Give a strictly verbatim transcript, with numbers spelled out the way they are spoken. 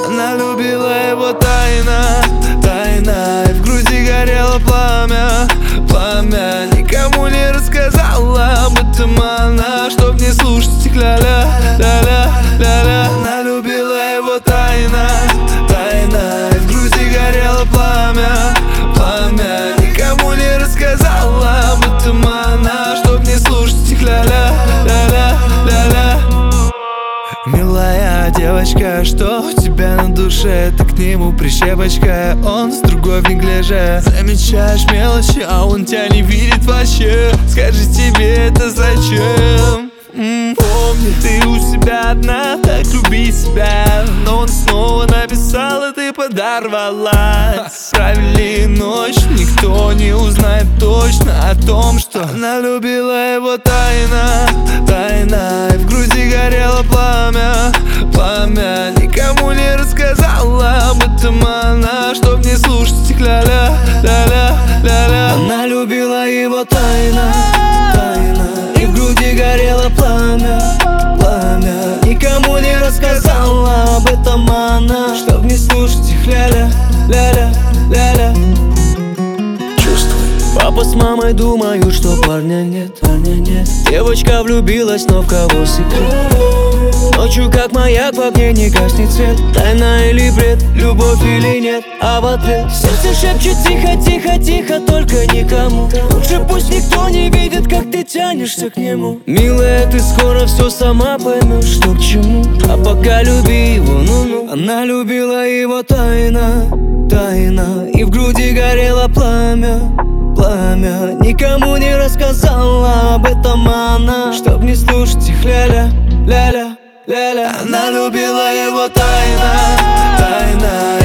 Она любила его тайно, тайна, и в груди горело пламя, пламя. Никому не рассказала об этом она, чтоб не слушать их ля-ля, ля-ля, ля-ля. Она любила его тайно, тайна, и в груди горело пламя, пламя. Никому не рассказала об этом она, чтоб не слушать их ля-ля, ля-ля, ля-ля. Милая девочка, что у тебя на душе? Ты к нему прищепочка, он с другой в неглиже. Замечаешь мелочи, а он тебя не видит вообще. Скажи, тебе это зачем? М-м, помни, ты у себя одна, так люби себя. Но он снова написал, и ты подорвалась. Провели ночь, никто не узнает точно о том, что она любила его тайно, тайна, и в груди горело пламя, пламя. Никому не рассказала об этом она, чтоб не слушать их ля-ля, ля-ля, ля-ля. Она любила его тайно, тайна, и в груди горело пламя, пламя. Никому не рассказала об этом она, чтоб не слушать их ля-ля, ля-ля, ля-ля. Папа с мамой думают, что парня нет, парня нет. Девочка влюбилась, но в кого секрет? Ночью как маяк в огне не гаснет свет. Тайна или бред, любовь или нет? А в ответ сердце шепчет тихо, тихо, тихо, только никому. Лучше пусть никто не видит, как ты тянешься к нему. Милая, ты скоро все сама поймешь, что к чему. А пока люби его, ну-ну. Она любила его тайно, тайна, и в груди горело пламя, пламя. Никому не рассказала об этом она, чтоб не слушать их ля-ля, ля-ля, ля-ля. Она любила его тайно, тайна,